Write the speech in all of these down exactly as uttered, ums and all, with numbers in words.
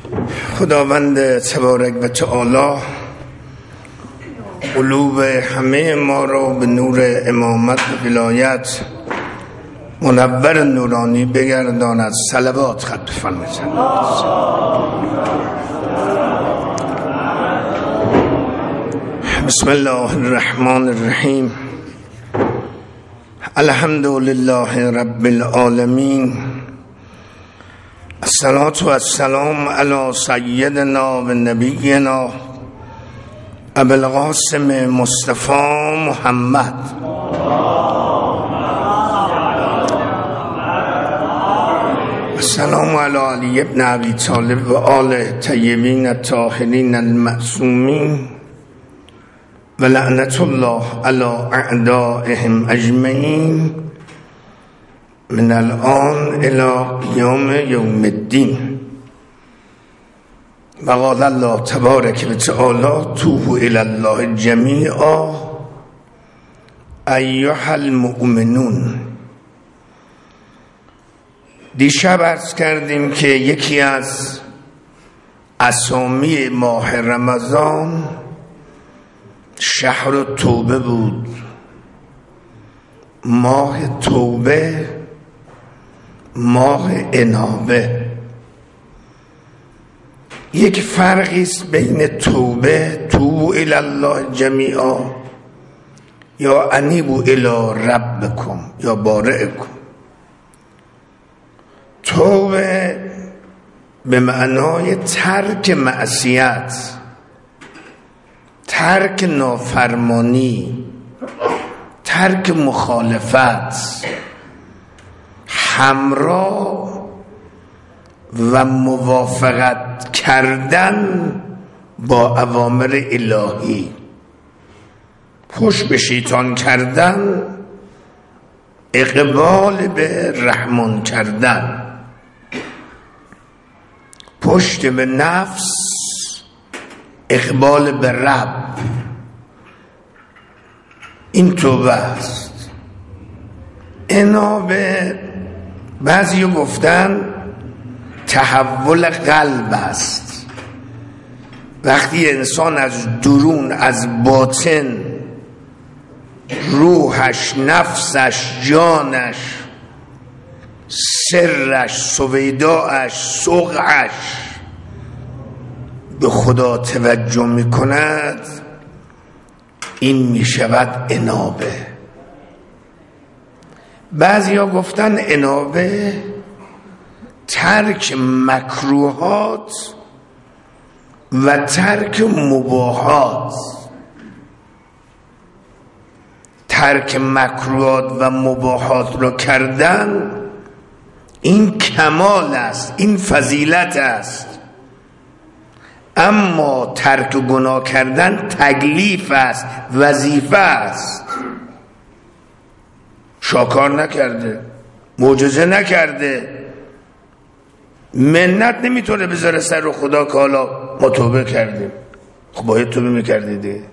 خداوند تبارک و تعالی قلوب همه ما را به نور امامت و ولایت منور نورانی بگرداند. صلوات خط بفرمایید. بسم الله الرحمن الرحیم. الحمد لله رب العالمین. الصلاة و السلام علی سیدنا و نبینا ابو القاسم مصطفی محمد السلام علی علی ابن ابی طالب و آل طیبین الطاهرین المعصومین و لعنت الله علی اعدائهم اجمعین من الان الى قیام یوم الدین. و قال الله تبارک و تعالی توبوا الی الله جمیعا ایها المؤمنون. دیشب عرض کردیم که یکی از اسامی ماه رمضان شهر توبه بود. ماه توبه، ماه انابه. یک فرقی است بین توبه، توبوا الی الله جمیعا، یا انیبوا الی ربکم یا بارئکم. توبه به معنای ترک معصیت، ترک نافرمانی، ترک مخالفت، همراه و موافقت کردن با اوامر الهی، پشت به شیطان کردن، اقبال به رحمان کردن، پشت به نفس، اقبال به رب. این توبه است. انابه بعضی گفتن تحول قلب است. وقتی انسان از درون، از باطن، روحش، نفسش، جانش، سرش، سویداش، سقعش به خدا توجه می کند، این می شود انابه. بعضی ها گفتن انابه ترک مکروهات و ترک مباحات. ترک مکروهات و مباحات را کردن این کمال است، این فضیلت است. اما ترک گناه کردن تکلیف است، وظیفه است. شاکار نکرده، معجزه نکرده، منت نمیتونه بذاره سر رو خدا که حالا ما توبه کردیم. خب باید توبه میکردی دیگه.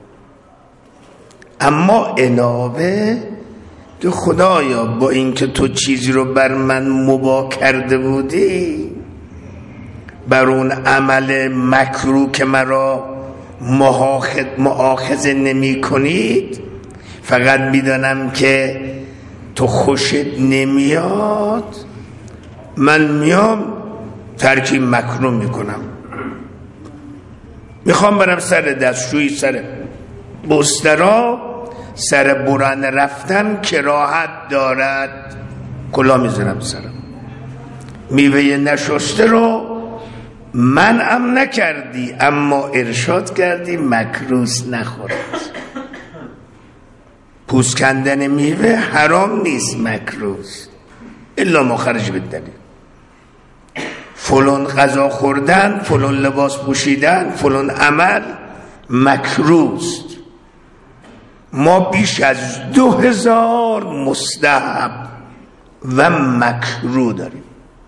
اما انابه تو خدایا با اینکه تو چیزی رو بر من مباح کرده بودی، بر اون عمل مکروه که مرا مؤاخذه نمی کنید، فقط میدانم که تو خوشت نمیاد، من میام ترکی مکروه میکنم. میخوام برم سر دستشویی، سر بسترا، سر بران رفتن کراهت دارد، کلا میزنم سرم. میوه نشسته رو منعم نکردی، اما ارشاد کردی مکروه نخورد. پوست کندن میوه حرام نیست، مکروه الا ما خرج بالدلیل. فلان غذا خوردن، فلان لباس پوشیدن، فلان عمل مکروه است. ما بیش از دو هزار مستحب و مکروه داریم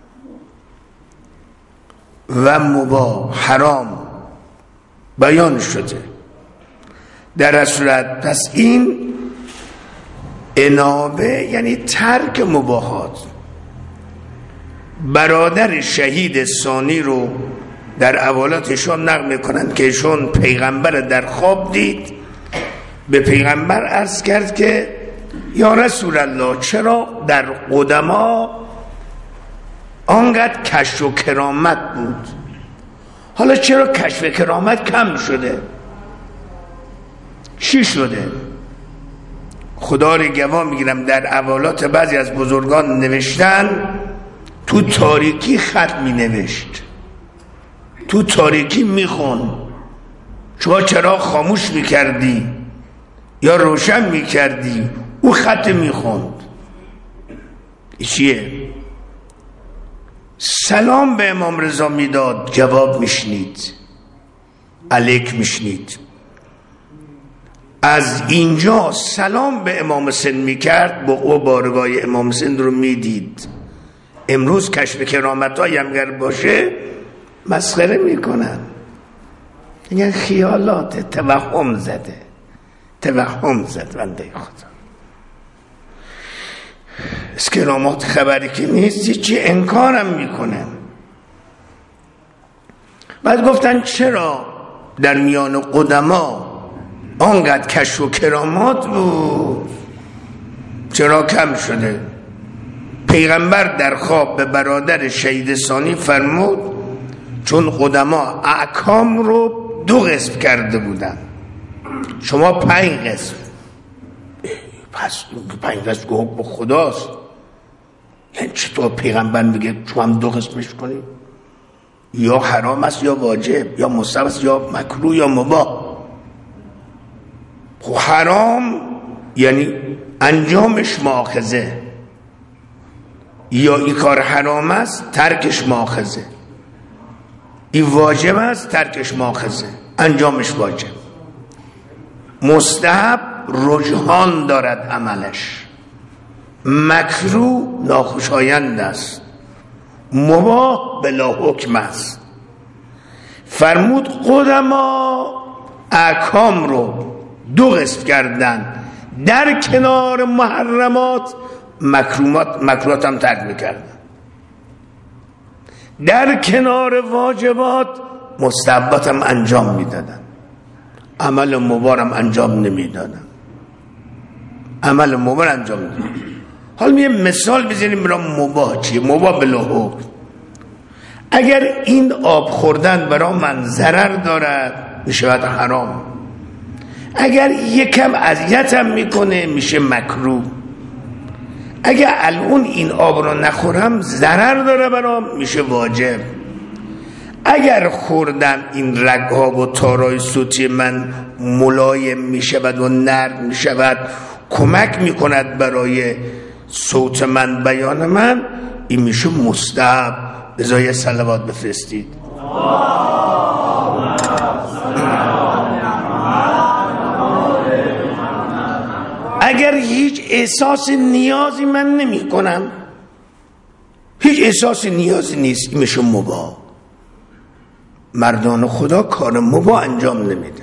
و مباح، حرام بیان شده. در صورت پس این انابه یعنی ترک مباحات. برادر شهید ثانی رو در اولاتشون نقل میکنند که ایشون پیغمبر در خواب دید، به پیغمبر عرض کرد که یا رسول الله چرا در قدما آنقدر کشف و کرامت بود، حالا چرا کشف کرامت کم شده؟ چی شده؟ خدا رو گواه میگیرم در اولات بعضی از بزرگان نوشتن تو تاریکی خط می نوشت، تو تاریکی می خون، شما چرا خاموش می کردی یا روشن می کردی او خط می خوند. چیه؟ سلام به امام رضا میداد، جواب میشنید، علیک میشنید. از اینجا سلام به امام حسین میکرد، با بارگاه امام حسین رو میدید. امروز کشف کرامت های همگر باشه مسخره میکنن، میگن خیالات، توهم زده، توهم زد بنده خدا. از کرامات خبری که نیست چی انکارم میکنن. بعد گفتن چرا در میان قدما آنقدر کشف و کرامات بود چرا کم شده؟ پیغمبر در خواب به برادر شهید ثانی فرمود چون قدما احکام رو دو قسم کرده بودن، شما پنج قسم. پس پنج قسم که حکم خداست، یعنی چطور پیغمبر میگه شما هم دو قسمش کنید؟ یا حرام است یا واجب، یا مستحب است یا مکروه یا مباح. خب حرام یعنی انجامش مؤاخذه، یا این کار حرام است ترکش مؤاخذه، این واجب است ترکش مؤاخذه، انجامش واجب. مستحب رجحان دارد عملش، مکروه ناخوشایند است، مباح بلا حکم است. فرمود قدما احکام رو دو قسم کردن، در کنار محرمات مکروهات مکروهات هم ترک میکردن، در کنار واجبات مستحبات هم انجام میدادن، عمل مباح هم انجام نمیدادن، عمل مباح انجام نمیدادن. حالا یه مثال بزنیم برای مباح چیه؟ مباح بلا حکم. اگر این آب خوردن برای من ضرر دارد میشود حرام، اگر یکم اذیتم میکنه میشه مکروه، اگر الان این آب رو نخورم ضرر داره برام میشه واجب، اگر خوردم این رگ‌ها و تارای صوتی من ملایم میشود و نرم میشود، کمک میکند برای صوت من، بیان من، این میشه مستحب. بذاری صلوات بفرستید. اگر هیچ احساس نیازی من نمی کنم، هیچ احساس نیازی نیست، این میشه مباح. مردان خدا کار مباح انجام نمیدن.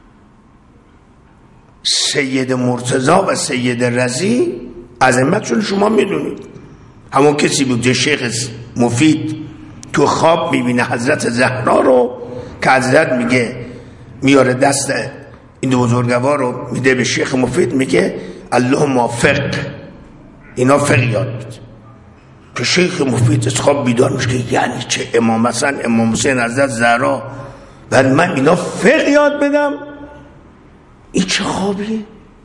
سید مرتضی و سید رضی عظمتشون شما میدونید، همون کسی بود که شیخ مفید تو خواب میبینه حضرت زهرا رو که حضرت میگه میاره دست این دو بزرگوار رو میده به شیخ مفید، میگه الله موفق، اینا فقه یاد بید. که شیخ مفید از خواب بیدار میشه که یعنی چه امام مثلا امام حسین حضرت زهرا بعد من اینا فقه یاد بدم؟ این چه خوابیه؟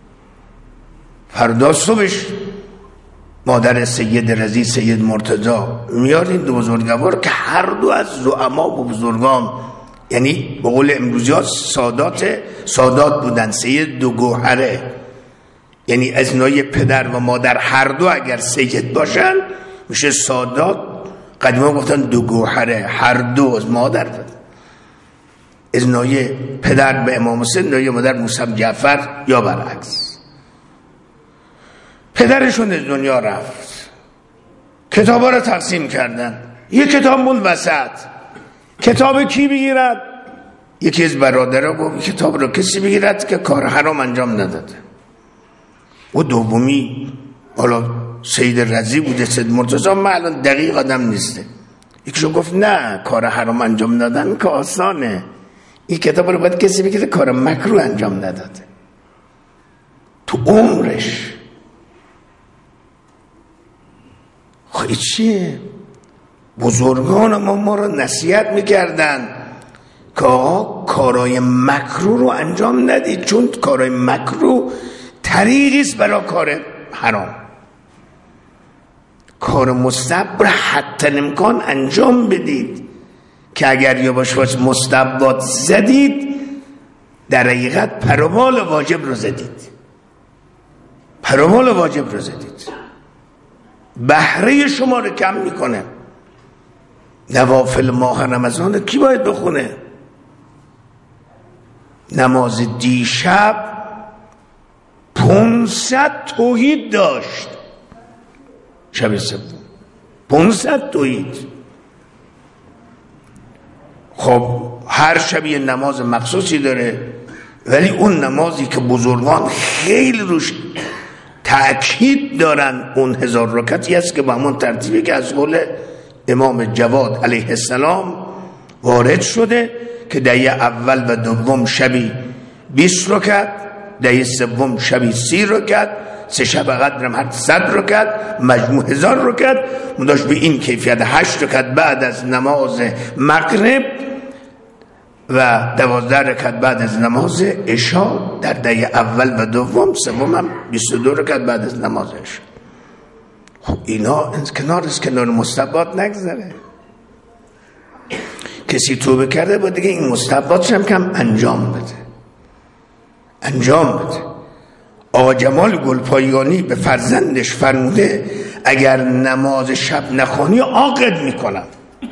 فردا صبحش مادر سید رضی سید مرتضی میاد این دو بزرگوار که هر دو از زعما و بزرگان، یعنی به قول امروزی ها سادات سادات بودن، سید دو گوهره، یعنی از نوع پدر و مادر هر دو اگر سید باشن میشه سادات. قدیما گفتن دو گوهره، هر دو از مادر پدر، از نوع پدر به امام حسین، نوع مادر موسی جعفر یا برعکس. پدرشون از دنیا رفت، کتابا رو تقسیم کردن، یک کتاب مون وسط، کتاب کی بگیرد؟ یکی از برادرها گفت کتاب رو کسی بگیرد که کار حرام انجام نداده. و دومی حالا سید رضی بوده، سید مرتضی، من الان دقیق آدم نیسته، یکیشون گفت نه کار حرام انجام دادن که آسانه، این کتاب رو باید کسی بگه کار مکروه انجام نداده تو عمرش. خیلی چیه؟ بزرگان ما ما رو نصیحت میکردن که آقا کارهای مکروه رو انجام ندید، چون کارهای مکروه طریقیست برای کار حرام. کار مستحب حتی امکان انجام بدید که اگر یواش یواش مستحبات زدید در حقیقت پروبال واجب رو زدید، پروبال واجب رو زدید، بهره شما رو کم میکنه. نوافل ماه رمضان کی باید بخونه؟ نماز دیشب پونصد توحید داشت، شب سوم پونصد توحید. خب هر شب یه نماز مخصوصی داره، ولی اون نمازی که بزرگان خیلی روش تأکید دارن اون هزار رکعتی است که با همون ترتیبی که از قول امام جواد علیه السلام وارد شده که دهه اول و دوم شبی بیست رکعت، دهه سوم شبی سی رکعت، سه شب قدرم هر صد رکعت، مجموع هزار رکعت. من داشت به این کیفیت هشت رکعت بعد از نماز مغرب و دوازده رکعت بعد از نماز عشا در دهه اول و دوم، سوم هم بیست و دو رکعت بعد از نماز عشا. خب اینا کنار از کنار مستحبات نگذره. کسی توبه کرده با دیگه این مستحباتش هم کم انجام بده، انجام بده. آقا جمال گلپایگانی به فرزندش فرموده اگر نماز شب نخوانی عاقد میکنم.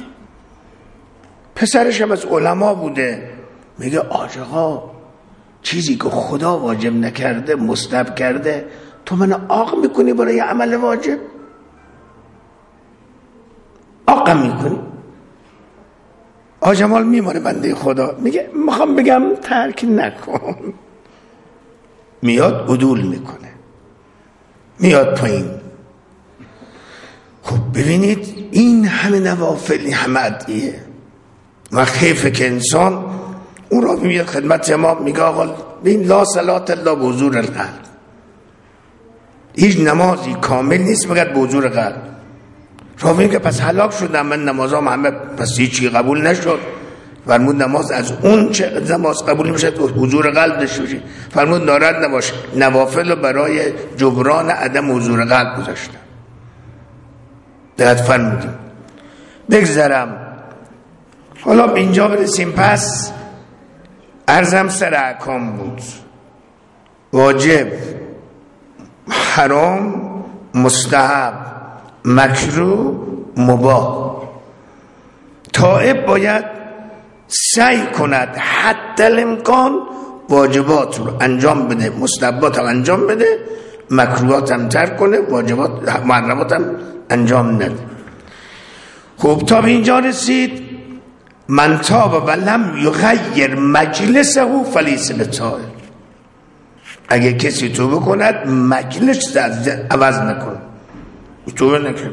پسرش هم از علما بوده، میگه آقا چیزی که خدا واجب نکرده مستحب کرده تو من عاق میکنی برای عمل واجب؟ عاقم میکنی. آقا جمال میمونه بنده خدا، میگه میخوام بگم ترک نکن. میاد عدول میکنه، میاد پایین. خب ببینید این همه نوافل، این همه ادعیه و خیفه که انسان اون را میاد خدمت امام میگه آقا ببین لا صلات الا به حضور القلب، هیچ نمازی کامل نیست مگر به حضور قلب. را میگه پس هلاک شدم من، نمازام همه پس هیچی قبول نشد. فرمود نماز از اون چه نماز قبول میشه حضور قلب داشته باشی. فرمود ناراحت نباش، نوافل برای جبران عدم حضور قلب گذاشتم. دقت فرمودیم. بگذرم حالا به اینجا برسیم. پس عرضم سر احکام بود، واجب، حرام، مستحب، مکروه، مباح. تائب باید سعی کند حتی الامکان واجبات رو انجام بده، مستحبات رو انجام بده، مکروهات هم ترک کنه، واجبات محرمات هم انجام نده. خب تا به اینجا رسید. من تاب و لم یغیر مجلسه فلیس بتائب. اگه کسی توبه کند مجلس عوض نکن، توبه نکن.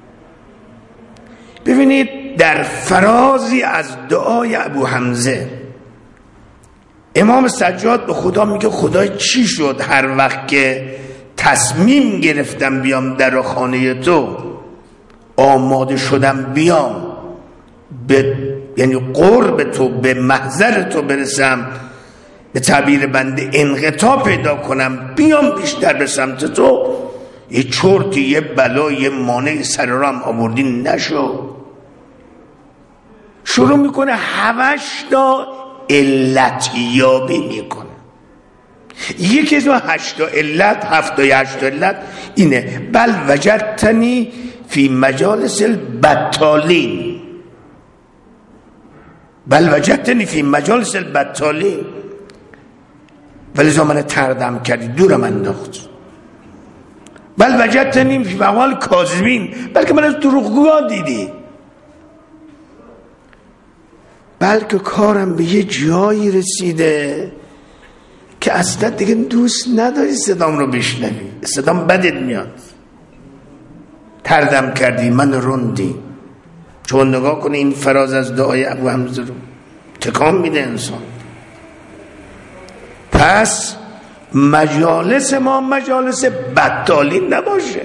ببینید در فرازی از دعای ابو حمزه امام سجاد به خدا میگه خدای چی شد هر وقت که تصمیم گرفتم بیام در خانه تو، آماده شدم بیام به یعنی قرب تو، به محضر تو برسم، به تعبیر بنده انقطاع پیدا کنم، بیام بیشتر به سمت تو، یه چرتی، یه بلا، یه مانع سر رام آوردی نشو. شروع میکنه هوش تا علت یابی میکنه. یکی از هشتا علت، هفتا هشتا علت اینه بل وجدتنی فی مجالس البطالین، بل وجدتنی فی مجالس البطالین، ولی زمان تردم کردی، دورم انداخت. بل وجدتنی فی مقال کاذبین، بلکه من از دروغگوها دیدی. بلکه کارم به یه جایی رسیده که اصلا دیگه دوست نداری صدام رو بشنوی، صدام بدت میاد. تردم کردی، من روندی، چون نگاه کنه این فراز از دعای ابو حمزه رو تکان میده انسان. پس مجالس ما مجالس بدتالین نباشه،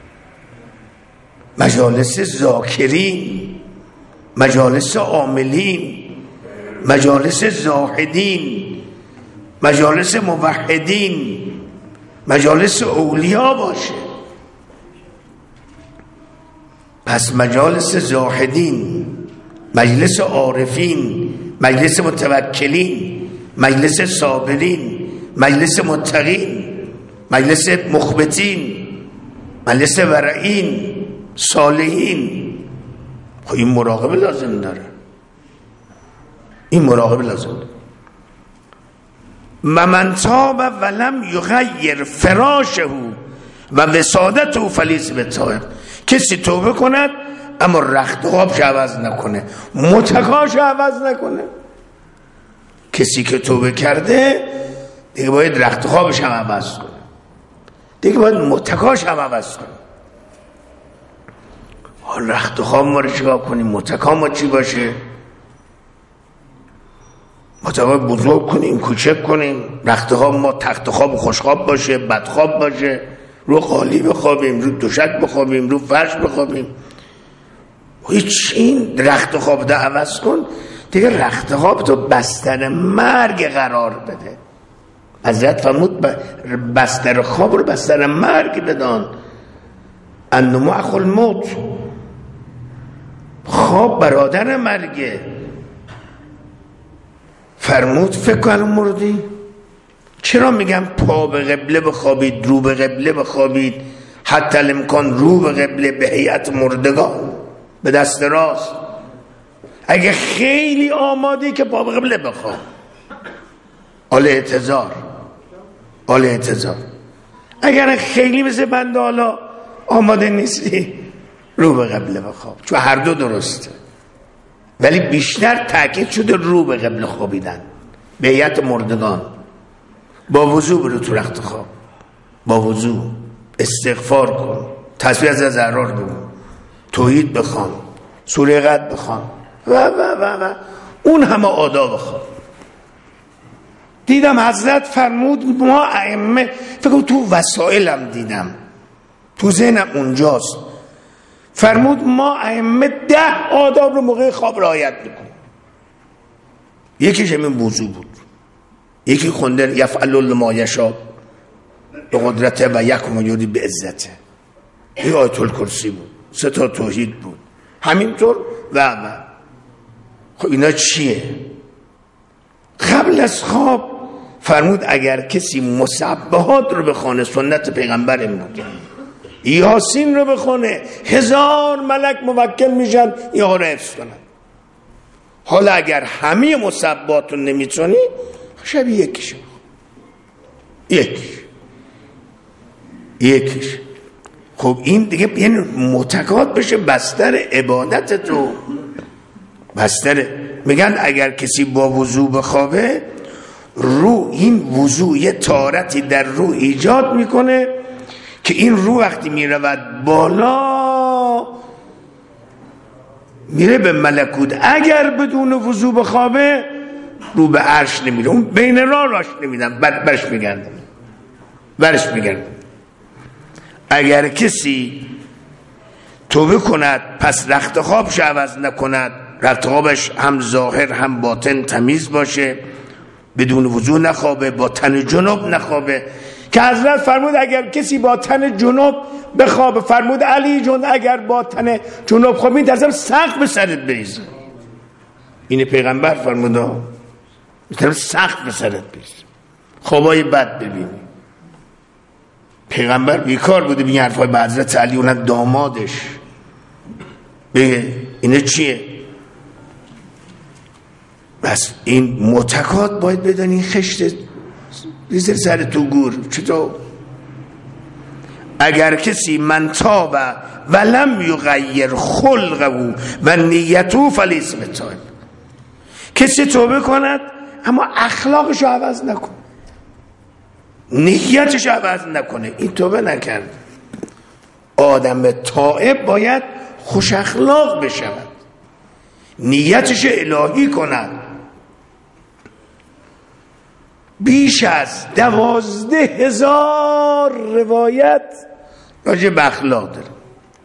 مجالس ذاکرین، مجالس عاملین، مجالس زاهدین، مجالس موحدین، مجالس اولیا باشه. پس مجالس زاهدین، مجلس عارفین، مجلس متوکلین، مجلس صابرین، مجلس متقین، مجلس مخبتین، مجلس ورعین، صالحین. خب این مراقبه لازم داره، این مراقبه لازم داره. و من تاب ولم یغیر فراشه و وسادته فلیس بالتائب. کسی توبه کند اما رخت خوابش عوض نکنه، متکاش عوض نکنه. کسی که توبه کرده دیگه باید رخت خوابش هم عوض کنه، دیگه باید متکاش هم عوض کنه. حال رخت خواب ما رو چیکار کنیم؟ متکا ما چی باشه؟ متکا بزرگ کنیم، کوچک کنیم. رخت خواب ما تخت خواب خوشخواب باشه، بدخواب باشه، رو قالی بخوابیم، رو دوشک بخوابیم، رو فرش بخوابیم. هیچ. این رخت خواب ده عوض کن دیگه. رخت خواب تو بستر مرگ قرار بده. حضرت فرمود بستر خواب رو بستر مرگ بدان. النوم اخو الموت. خواب برادر مرگه. فرمود فکر کن مردی. چرا میگم پا به قبله بخوابید، رو به قبله بخوابید؟ حتی الامکان رو به قبله، به هیئت مردگان، به دست راست. اگه خیلی آمادی که پا به قبله بخواب، آل اعتذار، آل اعتذار. اگر خیلی مثل بنده حالا آماده نیستی، رو به قبله بخواب، چون هر دو درسته. ولی بیشتر تاکید شده رو به قبله خوابیدن، به هیئت مردگان. با وضو برو تو رخت خواب، با وضو استغفار کن، تسبیح از ضرار بگو، توحید بخوان، سوره قد بخوان و و و و اون همه آداب بخوان. دیدم حضرت فرمود ما ائمه، فکر تو وسائلم دیدم، تو ذهنم اونجاست، فرمود ما ائمه ده آداب رو موقع خواب رعایت میکنیم. یکیش همین وضو بود، یکی خونده یفعل ما یشاء به قدرته و یکم یوری به عزته، این آیت الکرسی بود، سه تا توحید بود، همینطور و و خب اینا چیه؟ قبل از خواب فرمود اگر کسی مسبحات رو بخونه، سنت پیغمبر بود، یاسین رو بخونه، هزار ملک موکل میشن یا رو حفظ کنن. حالا اگر همه مسبحات رو نمیتونی، شب یکیش یکیش یکیش خب این دیگه یعنی متکات بشه بستر عبادت تو. بستر میگن اگر کسی با وضو بخوابه، رو این وضو یه طهارتی در رو ایجاد میکنه که این رو وقتی میرود بالا میره به ملکوت. اگر بدون وضو بخوابه رو به عرش نمیره، اون بین راه راش نمیدن، بر برش میگردن برش میگردن. اگر کسی توبه کند پس رخت خوابش عوض نکند، رخت خوابش هم ظاهر هم باطن تمیز باشه، بدون وضو نخوابه، با تن جنوب نخوابه، که حضرت فرمود اگر کسی با تن جنوب بخوابه، فرمود علی جون اگر با تن جنوب خوابی درسم سقف به سرت بریزه. این پیغمبر فرموده میتونم سخت به سرت بریزه، خوابای بد ببینی. پیغمبر بیکار بوده بگه حرفای به حضرت علی، اونم دامادش، بگه اینه چیه؟ بس این متکات باید بدانی خشت ریزر سر تو گور. چطور؟ اگر کسی من تاب ولم یغیر خلقه و نیتو فلیس بالتائب، کسی توبه کند اما اخلاقشو عوض نکنه، نیتشو عوض نکنه، این توبه نکرد. آدم تائب باید خوش اخلاق بشود، نیتش الهی کند. بیش از دوازده هزار روایت راجع به اخلاق داره.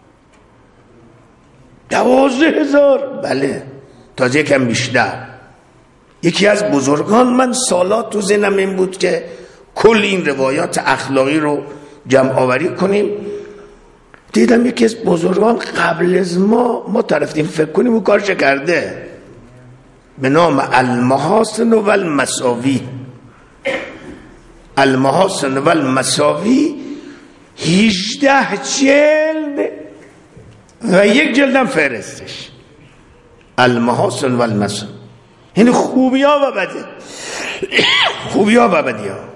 دوازده هزار، بله، تازه یکم بیشتر. یکی از بزرگان، من سالات تو ذهنم این بود که کل این روایات اخلاقی رو جمع آوری کنیم. دیدم یکی از بزرگان قبل از ما ما طرفتیم فکر کنیم و کارش کرده، به نام المحاسن و المساوی. المحاسن و المساوی هجده جلد و یک جلدم فرستش. المحاسن و المساوی، یعنی خوبی ها و بده، خوبی ها و بدی ها.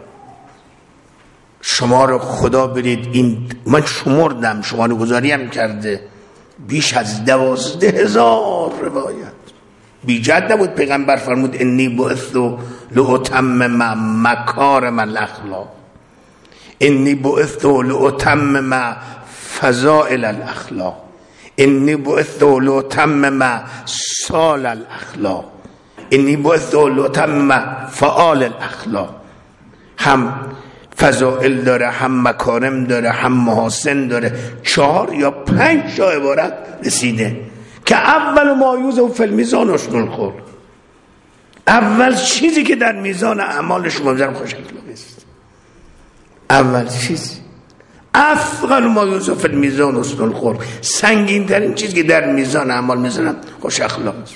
شما رو خدا برید، این من شمردم، شماره گذاری هم کرده، بیش از دوازده هزار روایت. بیجد نبود پیغمبر فرمود انی بعثت لأتمم مکارم الاخلاق، انی بعثت لأتمم فضائل الاخلاق، انی بعثت لأتمم صال الاخلاق، انی بعثت لأتمم فعال الاخلاق. هم فضائل داره، هم مکارم داره، هم محاسن داره. چهار یا پنج تا عبارت رسیده که اول ما یوزه فی المیزان حسن الخلق. اول چیزی که در میزان اعمال شما میذارم خوش اخلاقی است. اول چیزی، افضل ما یوزه فی المیزان حسن الخلق، سنگین ترین چیزی که در میزان اعمال میذارم خوش اخلاق است.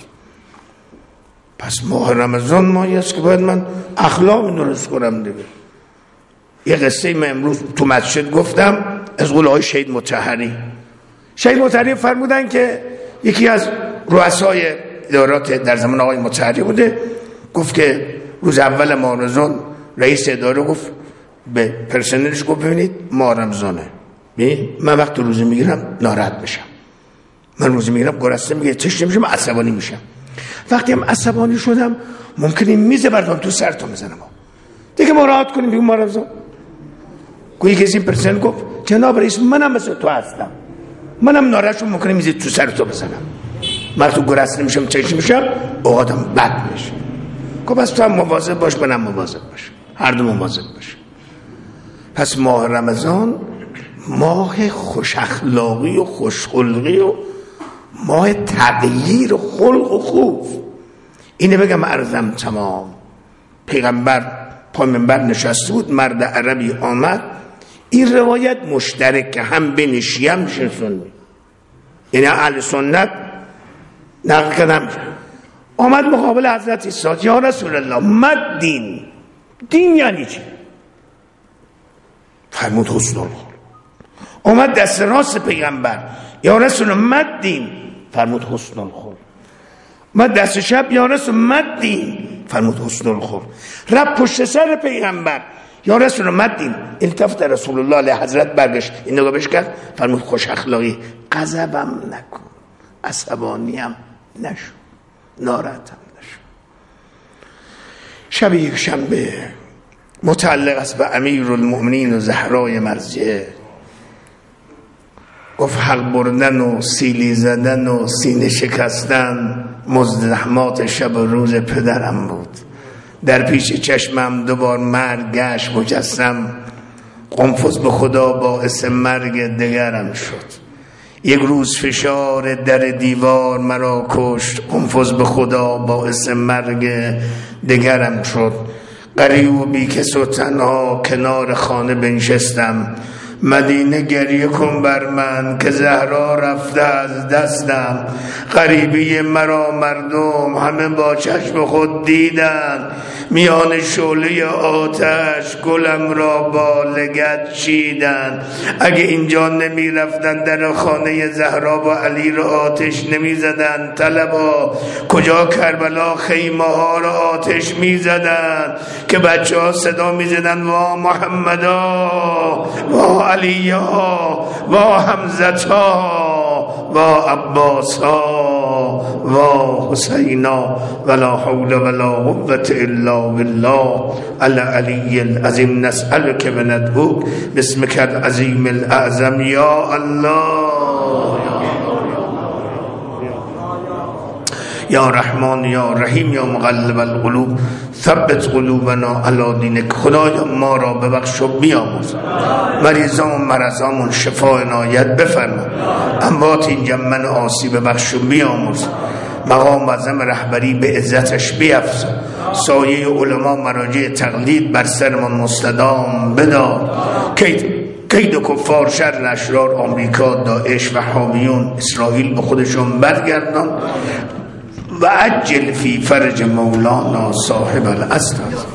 پس ماه رمضان ماهی است که باید من اخلاق درست کنم دیگه. یه قصه من امروز تو مسجد گفتم از قول آقای شهید مطهری. شهید مطهری فرمودن که یکی از رؤسای ادارات در زمان آقای مطهری بوده، گفت که روز اول ماه رمضان رئیس اداره گفت به پرسنلش، گفت ببینید ماه رمضانه، ببین من وقت روزه میگیرم ناراحت میشم، من روزه میگیرم گرسنه میگه تشنه میشم، عصبانی میشم. وقتی هم عصبانی شدم ممکنه میزه بردم تو سرتون بزنم دیگه، ما راحت کنیم بگیم ماه رمضان. کوئی کسی پرسن گفت جناب رئیس منم مثل تو هستم، منم ناراحت شدم ممکنه میزه تو سر تو بزنم، من تو گرسنه میشم چشم میشم اوقاتم بد میشه. خب پس تو هم مواظب باش، منم مواظب باش، هر دو مواظب باش. پس ماه رمضان ماه خوش اخلاقی و خوش خلقی و ماه تغییر خلق و خوف. اینه بگم عرضم تمام. پیغمبر پای منبر نشسته بود، مرد عربی آمد. این روایت مشترک هم بین شیعه هم سنی، یعنی اهل سنت نقل کردن. آمد مقابل حضرت عیسی، یا رسول الله مد دین، دین یعنی چی؟ فرمود حسن الخلق. آمد دست راست پیغمبر، یا رسول الله مد دین، فرمود حسن الخلق. آمد دست شب، یا رسول الله مد دین، فرمود حسن الخلق. رب پشت سر پیغمبر، یا رسول الله مد دین. التفت رسول الله علیه حضرت برگشت، این نگاه بهش کرد، فرمود خوش اخلاقی، غضبم نکن، عصبانیم نشو، ناراحتم نشو. شب یک شنبه متعلق است به امیرالمؤمنین و زهرای مرضیه. گفت حق بردن و سیلی زدن و سینه شکستن مزدحمات شب و روز پدرم بود. در پیش چشمم دوبار مرگ گشت مجسم، قنفذ به خدا باعث مرگ دگرم شد. یک روز فشار در دیوار مرا کشت، قنفذ به خدا باعث مرگ دگرم شد. غریب و بیکس و تنها کنار خانه بنشستم، مدینه گریه کن بر من که زهرا رفته از دستم. غریبی مرا مردم همه با چشم خود دیدن، میان شعله آتش گلم را با لگد چیدن. اگه اینجا نمی رفتن در خانه زهرا با علی را آتش نمی زدن، طلبا کجا کربلا خیمه ها را آتش می زدن که بچه ها صدا می زدن وا محمدا، وا علی ها، وا حمزتا، وا عباسا، وا حسینا، ولا حول ولا قوة الا بالله العلی العظیم. نسألک و ندعوک باسمک العظیم الاعظم یا الله یا رحمان یا رحیم یا مقلب القلوب ثبت قلوبنا علی دینک. خدایا ما را ببخش و بیامرز، مریضان و مرضامون شفا عنایت بفرما، اموات اینجا من آسیب ببخش و بیامرز، مقام اعظم رهبری به عزتش بیفزا، سایه علما مراجع تقلید بر سرمان مستدام بدار، قید کفار شر اشرار آمریکا داعش و حامیون اسرائیل به خودشون برگردان و عجل فی فرج مولانا صاحب الاسد.